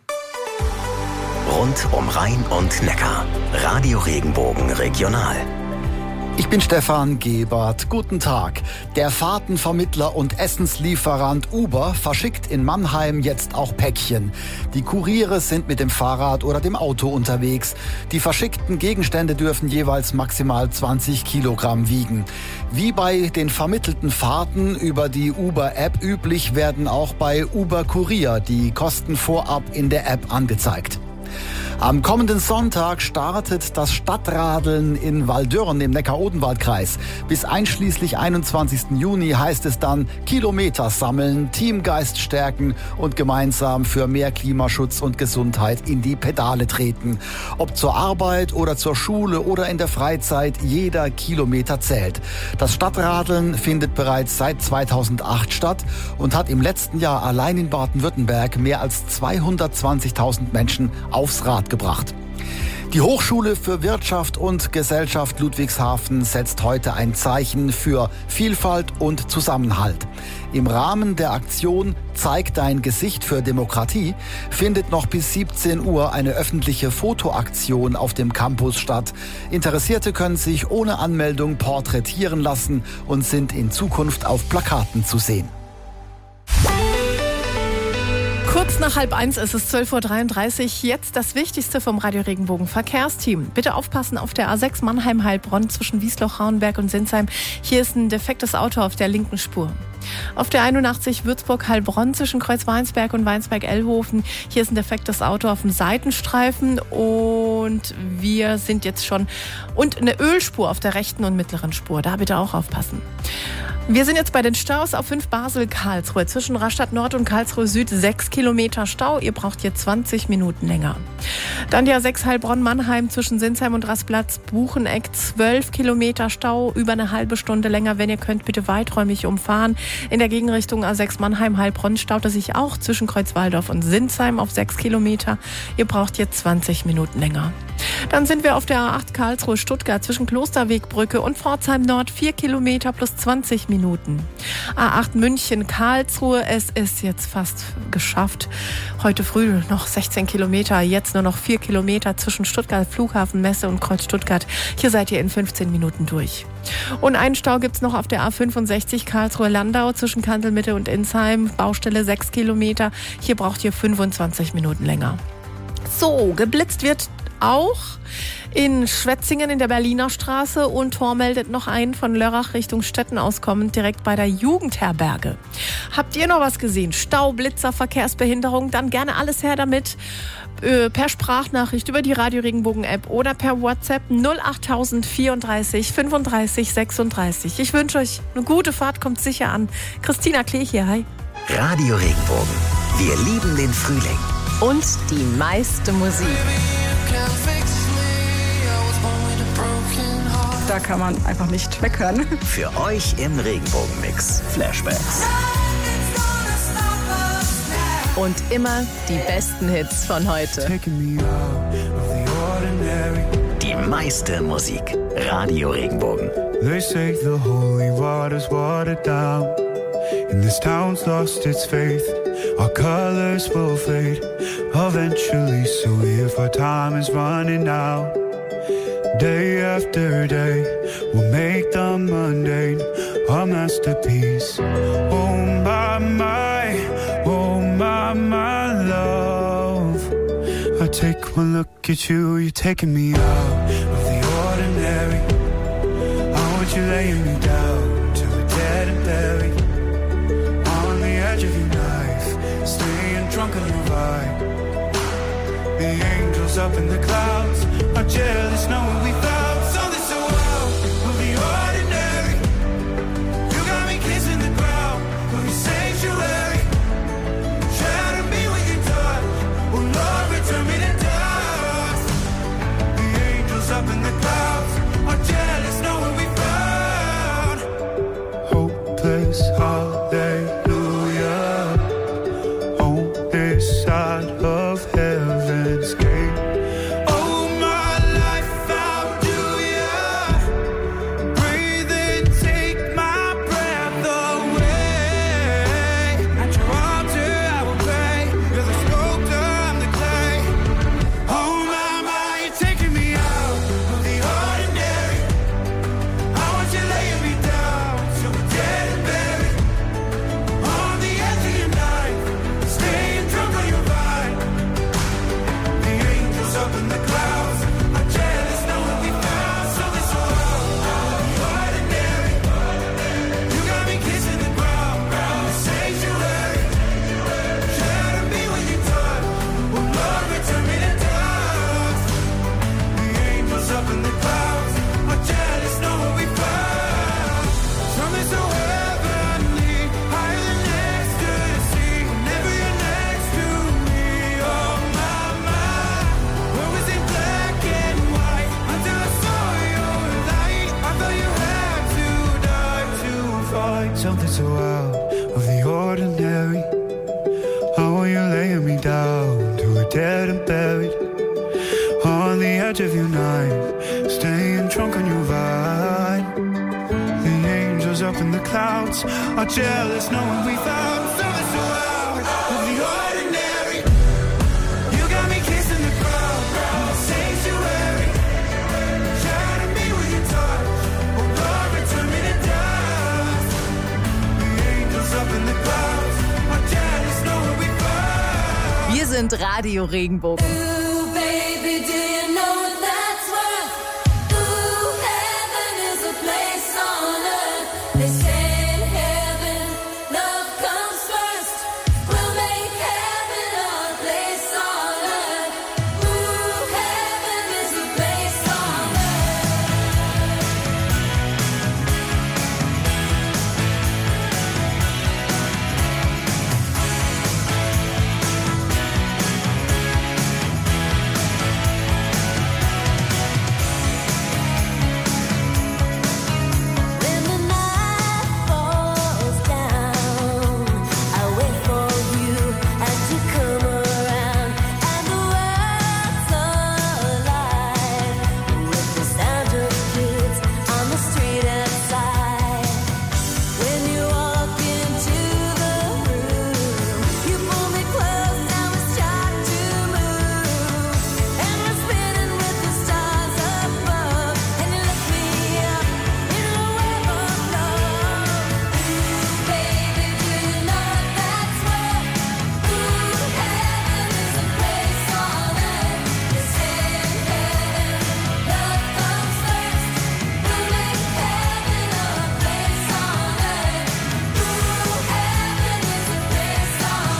Rund um Rhein und Neckar. Radio Regenbogen Regional. Ich bin Stefan Gebert. Guten Tag. Der Fahrtenvermittler und Essenslieferant Uber verschickt in Mannheim jetzt auch Päckchen. Die Kuriere sind mit dem Fahrrad oder dem Auto unterwegs. Die verschickten Gegenstände dürfen jeweils maximal zwanzig Kilogramm wiegen. Wie bei den vermittelten Fahrten über die Uber-App üblich, werden auch bei Uber Kurier die Kosten vorab in der App angezeigt. Am kommenden Sonntag startet das Stadtradeln in Waldürn im Neckar-Odenwald-Kreis. Bis einschließlich einundzwanzigsten Juni heißt es dann Kilometer sammeln, Teamgeist stärken und gemeinsam für mehr Klimaschutz und Gesundheit in die Pedale treten. Ob zur Arbeit oder zur Schule oder in der Freizeit, jeder Kilometer zählt. Das Stadtradeln findet bereits seit zweitausendacht statt und hat im letzten Jahr allein in Baden-Württemberg mehr als zweihundertzwanzigtausend Menschen aufs Rad gebracht. Die Hochschule für Wirtschaft und Gesellschaft Ludwigshafen setzt heute ein Zeichen für Vielfalt und Zusammenhalt. Im Rahmen der Aktion Zeig dein Gesicht für Demokratie findet noch bis siebzehn Uhr eine öffentliche Fotoaktion auf dem Campus statt. Interessierte können sich ohne Anmeldung porträtieren lassen und sind in Zukunft auf Plakaten zu sehen. Kurz nach halb eins ist es zwölf Uhr dreiunddreißig. Jetzt das Wichtigste vom Radio Regenbogen Verkehrsteam. Bitte aufpassen auf der A sechs Mannheim-Heilbronn zwischen Wiesloch-Rauenberg und Sinsheim. Hier ist ein defektes Auto auf der linken Spur. Auf der einundachtzig Würzburg-Heilbronn zwischen Kreuz-Weinsberg und Weinsberg-Ellhofen. Hier ist ein defektes Auto auf dem Seitenstreifen und wir sind jetzt schon... Und eine Ölspur auf der rechten und mittleren Spur. Da bitte auch aufpassen. Wir sind jetzt bei den Staus auf fünf Basel-Karlsruhe. Zwischen Rastatt Nord und Karlsruhe Süd sechs Kilometer Stau. Ihr braucht hier zwanzig Minuten länger. Dann die A sechs Heilbronn-Mannheim zwischen Sinsheim und Rastplatz-Bucheneck. zwölf Kilometer Stau, über eine halbe Stunde länger. Wenn ihr könnt, bitte weiträumig umfahren. In der Gegenrichtung A sechs Mannheim-Heilbronn staut es sich auch zwischen Kreuzwaldorf und Sinsheim auf sechs Kilometer. Ihr braucht hier zwanzig Minuten länger. Dann sind wir auf der A acht Karlsruhe-Stuttgart zwischen Klosterwegbrücke und Pforzheim Nord. vier Kilometer plus zwanzig Minuten. A acht München-Karlsruhe. Es ist jetzt fast geschafft. Heute früh noch sechzehn Kilometer. Jetzt nur noch vier Kilometer zwischen Stuttgart Flughafen, Messe und Kreuz Stuttgart. Hier seid ihr in fünfzehn Minuten durch. Und einen Stau gibt's noch auf der A fünfundsechzig Karlsruhe-Landau zwischen Kantelmitte und Insheim. Baustelle sechs Kilometer. Hier braucht ihr fünfundzwanzig Minuten länger. So, geblitzt wird auch in Schwetzingen in der Berliner Straße und Tor meldet noch einen von Lörrach Richtung Stetten auskommend direkt bei der Jugendherberge. Habt ihr noch was gesehen? Stau, Blitzer, Verkehrsbehinderung? Dann gerne alles her damit. Äh, per Sprachnachricht über die Radio Regenbogen App oder per WhatsApp null acht vierunddreißig fünfunddreißig sechsunddreißig. Ich wünsche euch eine gute Fahrt, kommt sicher an. Christina Klee hier, hi. Radio Regenbogen. Wir lieben den Frühling. Und die meiste Musik. Da kann man einfach nicht weghören. Für euch im Regenbogenmix Flashbacks. Und immer die besten Hits von heute. Die meiste Musik. Radio Regenbogen. They say the holy water's watered down, and this town's lost its faith. Our colors will fade eventually, so if our time is running out, day after day, we'll make the mundane a masterpiece. Oh my, my, oh my, my love. I take one look at you, you're taking me out of the ordinary. I want you laying me down till we're dead and buried on the edge of your knife, staying drunk on your vibe. The angels up in the clouds are jealous knowing we found something so out of the ordinary. You got me kissing the ground of your sanctuary. Shatter me with your touch, oh Lord, return me to dust. The angels up in the clouds are jealous knowing we found hopeless hallelujah on this side of heaven's gate. Oh my life found you. clouds are jealous knowing we found something so out of the ordinary. You got me kissing the crowd in the sanctuary, shining me with your touch, oh Lord, return me to dust. The angels up in the clouds are jealous knowing we found. Wir sind Radio Regenbogen. Ooh, baby, do you know what that's worth? Ooh, heaven is a place on earth. They say in heaven, love comes first. We'll make heaven a place on earth. Ooh, heaven is a place on When the night falls down, I wait for you and you come around, and the world's alive with the sound of kids on the street outside. When you walk into the room, you pull me close and we start to move, and we're spinning with the stars above, and you lift me up in a wave of love. Ooh, baby, do you know what that's worth? Ooh, heaven is a place on earth. They say in heaven, love comes first. We'll make heaven a place on earth. Ooh, heaven is a place on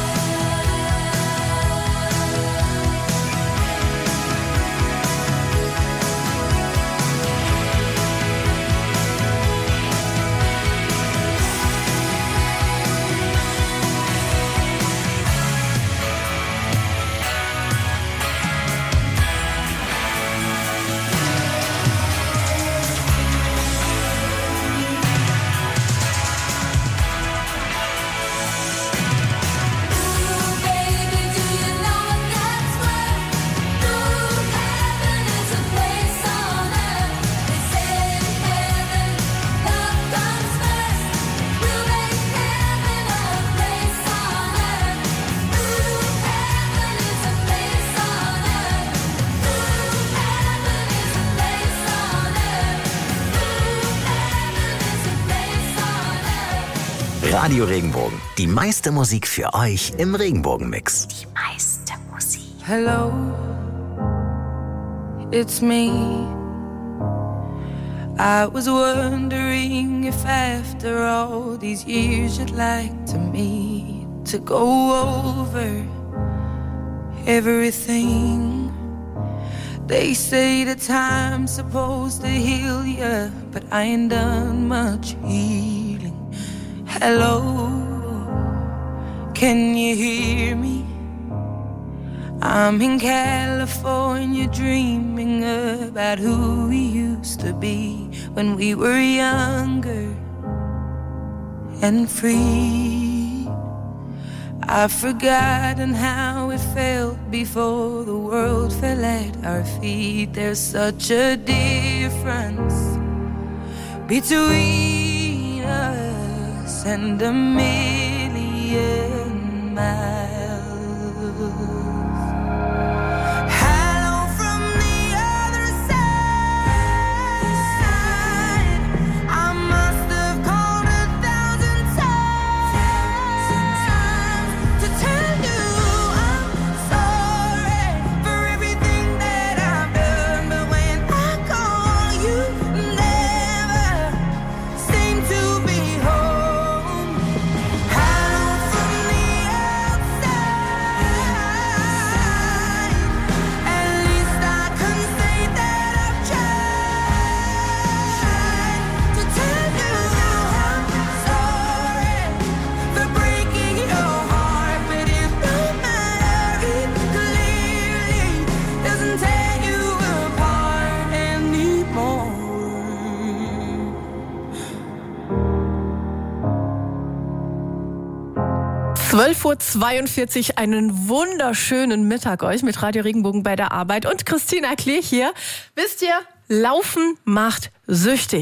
Radio Regenbogen. Die meiste Musik für euch im Regenbogen-Mix. Die meiste Musik. Hello, it's me. I was wondering if after all these years you'd like to meet to go over everything. They say the time's supposed to heal ya, but I ain't done much healing. Hello, can you hear me? I'm in California dreaming about who we used to be when we were younger and free. I've forgotten how it felt before the world fell at our feet. There's such a difference between us and a million miles. Hello from the other side. I must have called a thousand times to tell you I'm sorry for everything that I've done. But when I call, you never seem to be home. Hello from the outside. At least I can say that I've tried to tell you I'm sorry for breaking your heart. But it don't matter, it clearly doesn't tear you apart anymore. zwölf Uhr zweiundvierzig, einen wunderschönen Mittag euch mit Radio Regenbogen bei der Arbeit und Christina Klee hier. Wisst ihr, Laufen macht süchtig.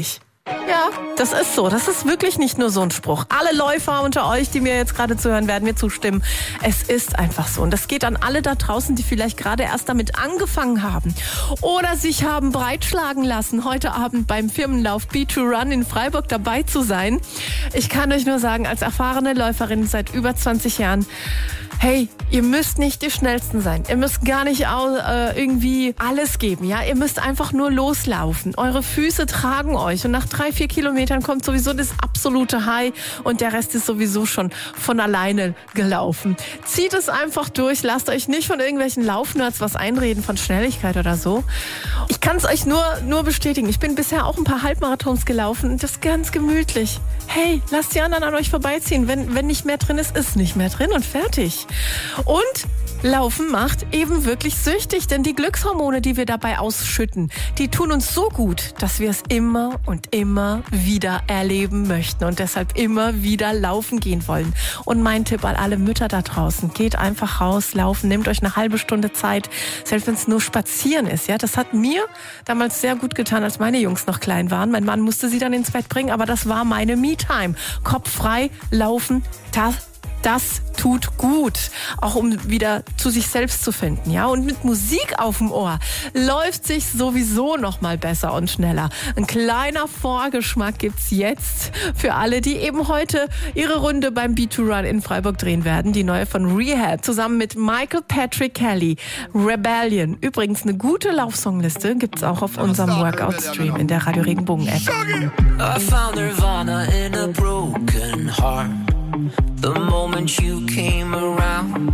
Ja, das ist so. Das ist wirklich nicht nur so ein Spruch. Alle Läufer unter euch, die mir jetzt gerade zuhören, werden mir zustimmen. Es ist einfach so. Und das geht an alle da draußen, die vielleicht gerade erst damit angefangen haben oder sich haben breitschlagen lassen, heute Abend beim Firmenlauf B zwei Run in Freiburg dabei zu sein. Ich kann euch nur sagen, als erfahrene Läuferin seit über zwanzig Jahren, hey, ihr müsst nicht die Schnellsten sein. Ihr müsst gar nicht au- äh, irgendwie alles geben, ja? Ihr müsst einfach nur loslaufen. Eure Füße tragen euch und nach drei, vier Kilometern kommt sowieso das absolute High und der Rest ist sowieso schon von alleine gelaufen. Zieht es einfach durch, lasst euch nicht von irgendwelchen Laufnerds was einreden von Schnelligkeit oder so. Ich kann es euch nur, nur bestätigen. Ich bin bisher auch ein paar Halbmarathons gelaufen und das ist ganz gemütlich. Hey, lasst die anderen an euch vorbeiziehen. Wenn, wenn nicht mehr drin ist, ist nicht mehr drin und fertig. Und Laufen macht eben wirklich süchtig, denn die Glückshormone, die wir dabei ausschütten, die tun uns so gut, dass wir es immer und immer wieder erleben möchten und deshalb immer wieder laufen gehen wollen. Und mein Tipp an alle Mütter da draußen, geht einfach raus, laufen, nehmt euch eine halbe Stunde Zeit, selbst wenn es nur spazieren ist. Ja, das hat mir damals sehr gut getan, als meine Jungs noch klein waren. Mein Mann musste sie dann ins Bett bringen, aber das war meine Me-Time. Kopf frei, laufen, das Das tut gut, auch um wieder zu sich selbst zu finden, ja. Und mit Musik auf dem Ohr läuft sich sowieso noch mal besser und schneller. Ein kleiner Vorgeschmack gibt's jetzt für alle, die eben heute ihre Runde beim B zwei Run in Freiburg drehen werden. Die neue von Rehab zusammen mit Michael Patrick Kelly, Rebellion. Übrigens eine gute Laufsongliste gibt's auch auf unserem Workout-Stream in der Radio Regenbogen-App. I found Nirvana in a broken heart. The moment you came around,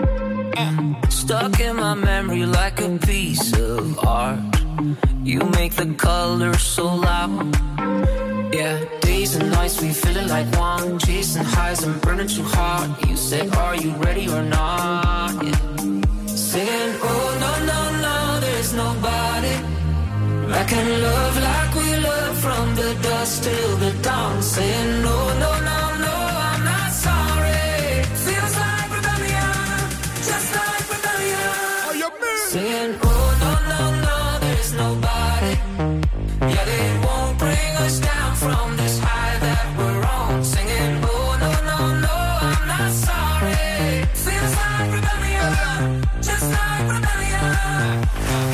stuck in my memory like a piece of art. You make the colors so loud. Yeah, days and nights we feeling like one, chasing highs and burning too hard. You said, are you ready or not? Yeah. Saying, oh no, no, no, there's nobody I can love like we love from the dusk till the dawn. Saying, no, no, no, no, I'm not sorry. Feels like rebellion, just like rebellion. Oh, you mean? Saying, oh, no, no, no, there's nobody. Yeah, they won't bring us down from this high that we're on. Singing, oh, no, no, no, I'm not sorry. Feels like rebellion, just like rebellion.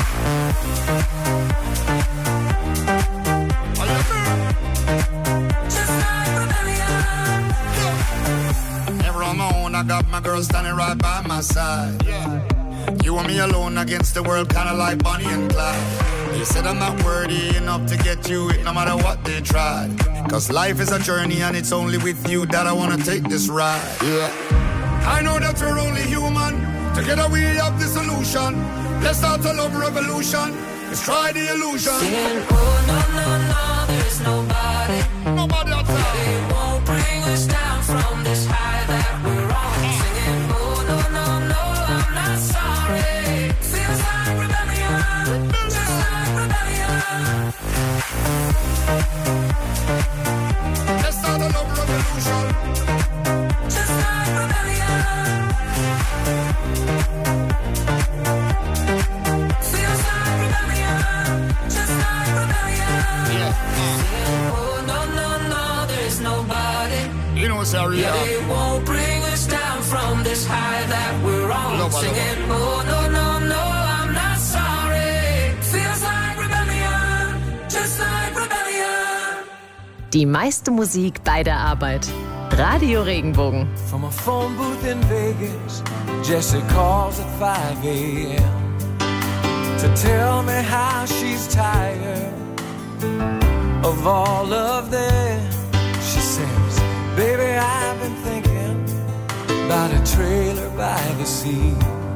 I got my girl standing right by my side. Yeah. You and me alone against the world, kinda like Bonnie and Clyde. They said I'm not worthy enough to get you it, no matter what they tried. Cause life is a journey and it's only with you that I wanna take this ride. Yeah. I know that we're only human. Together we have the solution. Let's start a love revolution. Let's try the illusion. Saying, oh no, no, no, there's nobody. Nobody outside. They won't bring us down from this high that we're on. Singing, oh no, no, no, I'm not sorry. Feels like rebellion, just like rebellion. Let's start a love revolution. Just like rebellion. Feels like rebellion, just like rebellion. Yeah. Saying, oh no, no, no, there's nobody. You know what's our Yeah, they won't bring us down from this high that we're on. Nobody. Singing, oh no, no, no, I'm not sorry. Feels like rebellion, just like rebellion. Die meiste Musik bei der Arbeit. Radio Regenbogen. From a phone booth in Vegas, Jessie calls at five a.m. to tell me how she's tired of all of this. She says, baby, I've been thinking about a trailer by the sea.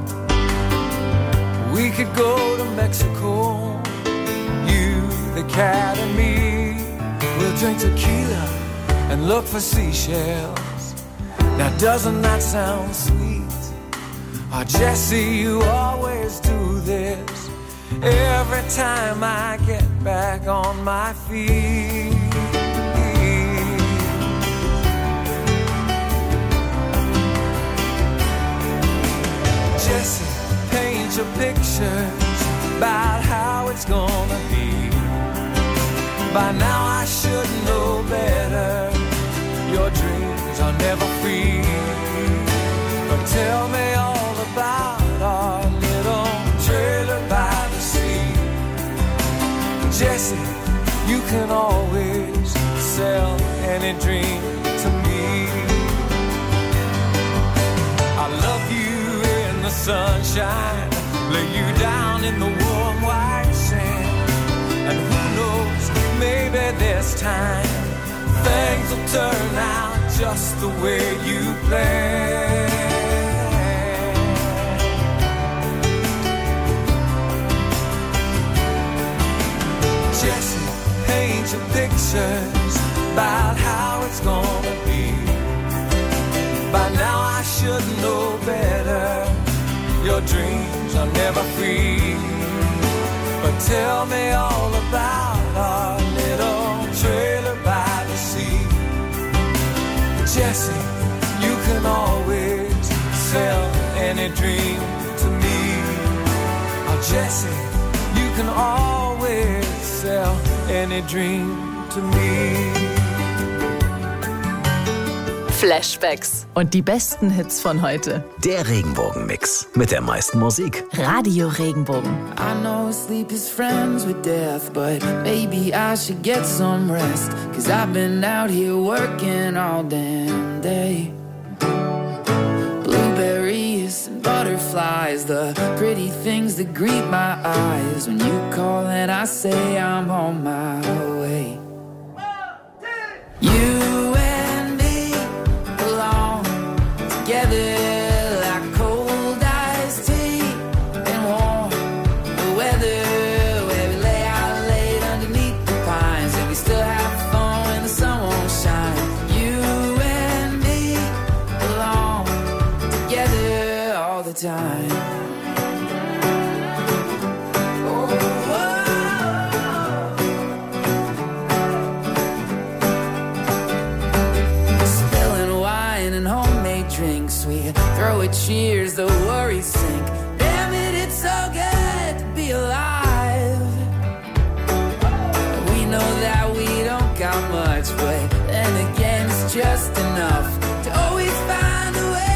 We could go to Mexico, you, the cat and me. We'll drink tequila and look for seashells. Now doesn't that sound sweet? Oh, Jessie, you always do this every time I get back on my feet. Jessie, paint your pictures about how it's gonna be. By now I should know better. Your dreams are never free. But tell me all about our little trailer by the sea. Jesse, you can always sell any dream to me. I love you in the sunshine, lay you down in the warm white sand. And who knows, maybe this time things will turn out just the way you planned. Jesse, paint your pictures about how it's gonna be. By now I should know better. Your dreams are never free. But tell me all about our little trailer by the sea. Jesse, you can always sell any dream to me. Oh, Jesse, you can always sell any dream to me. Flashbacks und die besten Hits von heute. Der Regenbogen-Mix mit der meisten Musik. Radio Regenbogen. I know sleep is friends with death, but maybe I should get some rest. Cause I've been out here working all damn day. Blueberries and butterflies, the pretty things that greet my eyes. When you call and I say I'm on my way. You and me belong together. Time. Oh, spilling wine and homemade drinks, we throw a cheers, the worries sink. Damn it, it's so good to be alive. We know that we don't got much, but then again it's just enough to always find a way.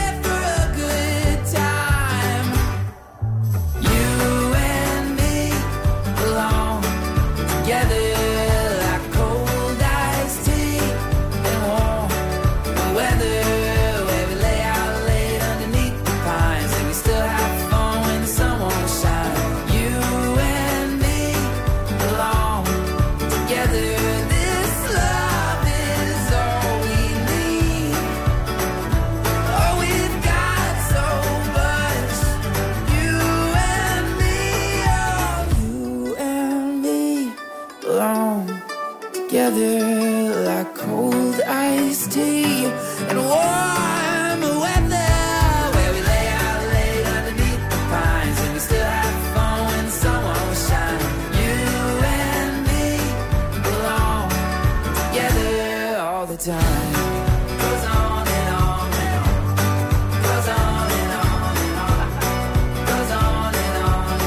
Together like cold iced tea and warm weather, where we lay out late underneath the pines and we still have fun when the sun won't shine. You and me belong together all the time. Goes on and on and on. Goes on and on and on. Goes on and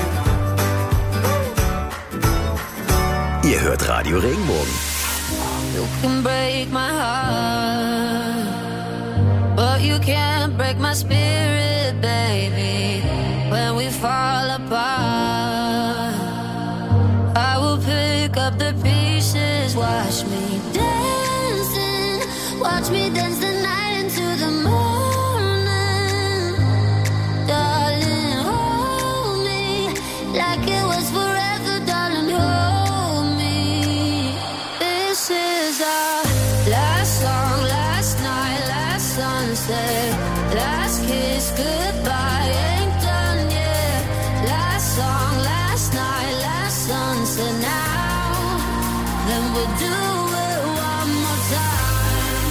on and on. Ihr hört Radio Regenbogen. You can break my heart, but you can't break my spirit, baby. When we fall apart, I will pick up the pieces. Watch me dancing, watch me dance the night into the morning. Darling, hold me like it was forever, darling, hold me. This is our last song, last night, last sunset, last kiss, goodbye, ain't done yet. Last song, last night, last sunset, now, then we'll do it one more time.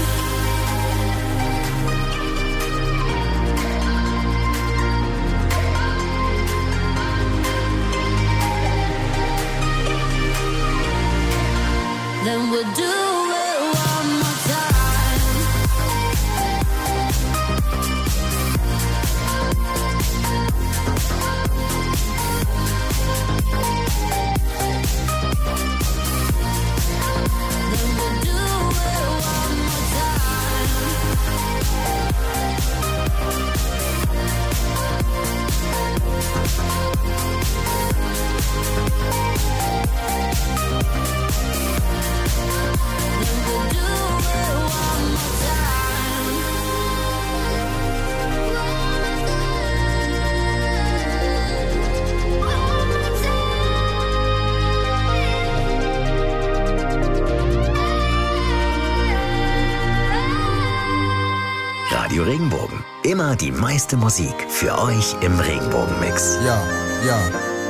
Then we'll do it one more time. Immer die meiste Musik für euch im Regenbogenmix. Ja, ja.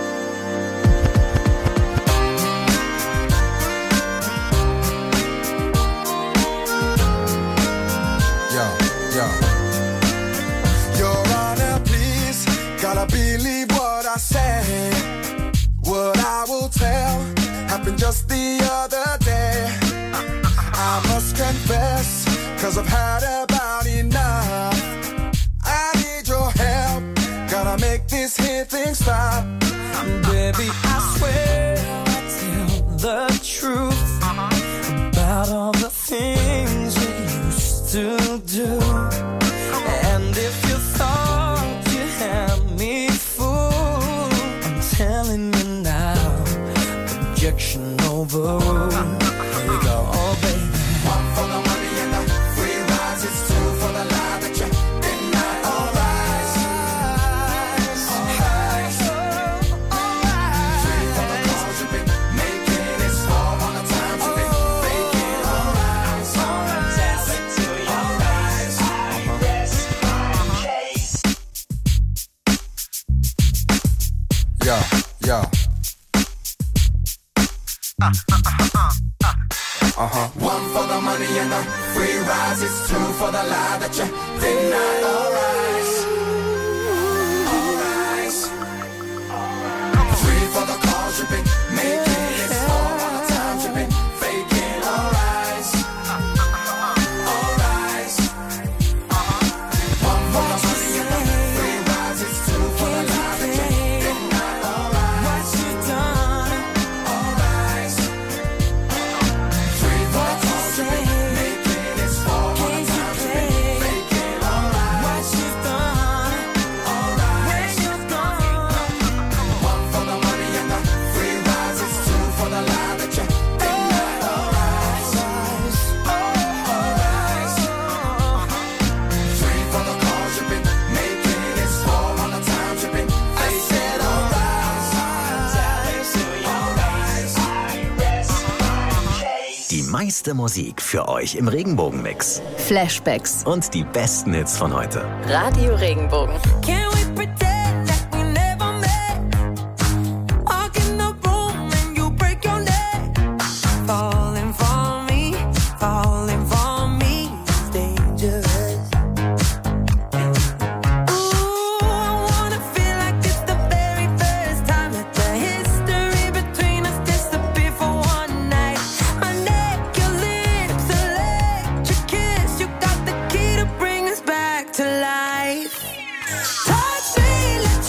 Yeah, yeah. Your Honor, please, gotta believe what I say. What I will tell happened just the other day. I must confess, cause I've had about enough. I need your help, gotta make this here thing stop. Baby, I swear I'll tell the truth about all the things we used to do. And if you thought you had me fooled, I'm telling you now, objection overruled. Here we go, oh baby. One for the money and the free rides, it's two for the lie that you deny. All rise, all rise, three for the calls you've been making, it's four on the times you've been faking. All rise, all rise, all rise, I rest my case. Yeah, yeah. Uh-huh. One for the money and the free rides, it's two for the lie that you deny. All rise, all rise, three for the calls you've been making, it's four on the times you've been faking. All rise, all rise, one for the money and the free rides, it's two for the lie that you deny. All rise, what you done? All rise, three for the calls you've been making, it's four on the times you've been faking. All rise, what you done? All rise, where you gone? One for the money and the free rides, it's two for the lie that you deny. All rise, all rise, three for the calls you've been making, it's four on the times you've been faking. All rise, all rise, Die meiste Musik für euch im Regenbogenmix. Flashbacks. Und die besten Hits von heute. Radio Regenbogen. Can we pretend that we never met? Walk in the room and you break your neck. Falling for me, falling for me is dangerous. Ooh, I wanna feel like it's the very first time that the history between us disappeared for one night. My neck, your lips, electric kiss. You got the key to bring us back to life. Touch me, let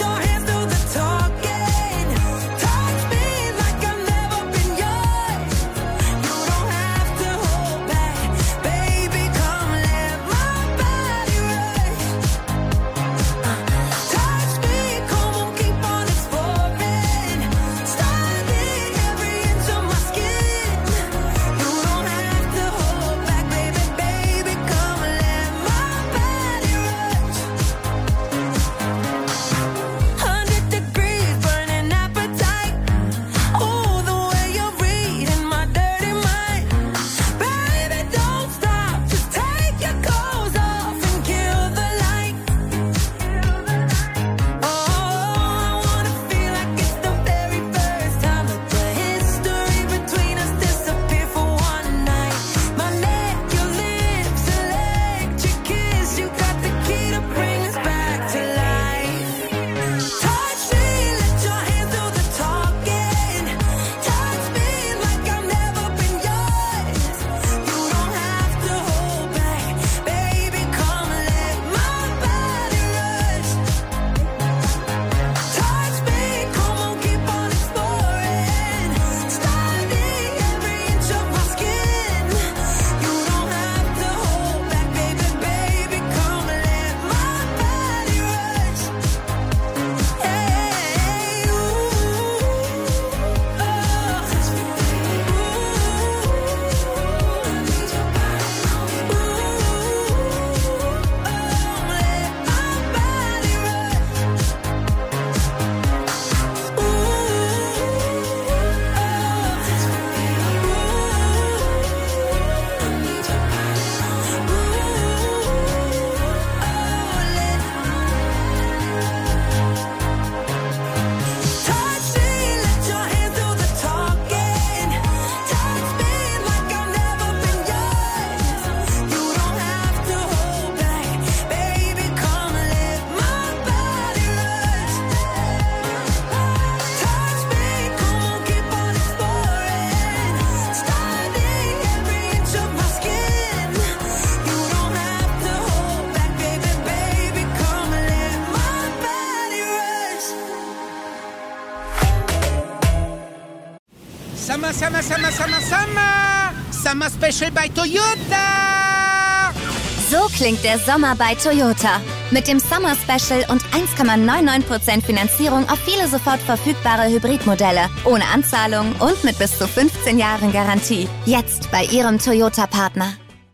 Summer, Summer, Summer, Summer, Summer! Summer Special bei Toyota! So klingt der Sommer bei Toyota. Mit dem Summer Special und eins Komma neunundneunzig Prozent Finanzierung auf viele sofort verfügbare Hybridmodelle. Ohne Anzahlung und mit bis zu fünfzehn Jahren Garantie. Jetzt bei Ihrem Toyota-Partner.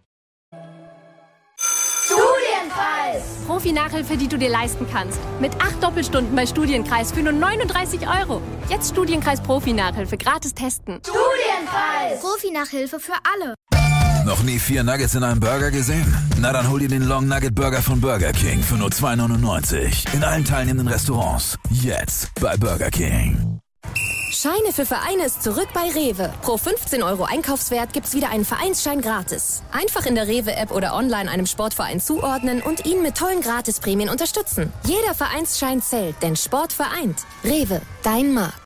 Studienkreis! Profi-Nachhilfe, die du dir leisten kannst. Mit acht Doppelstunden bei Studienkreis für nur neununddreißig Euro. Jetzt Studienkreis Profi-Nachhilfe gratis testen. Studienkreis! Profi-Nachhilfe für alle. Noch nie vier Nuggets in einem Burger gesehen? Na dann hol dir den Long Nugget Burger von Burger King für nur zwei neunundneunzig. In allen teilnehmenden Restaurants. Jetzt bei Burger King. Scheine für Vereine ist zurück bei Rewe. Pro fünfzehn Euro Einkaufswert gibt's wieder einen Vereinsschein gratis. Einfach in der Rewe-App oder online einem Sportverein zuordnen und ihn mit tollen Gratisprämien unterstützen. Jeder Vereinsschein zählt, denn Sport vereint. Rewe, dein Markt.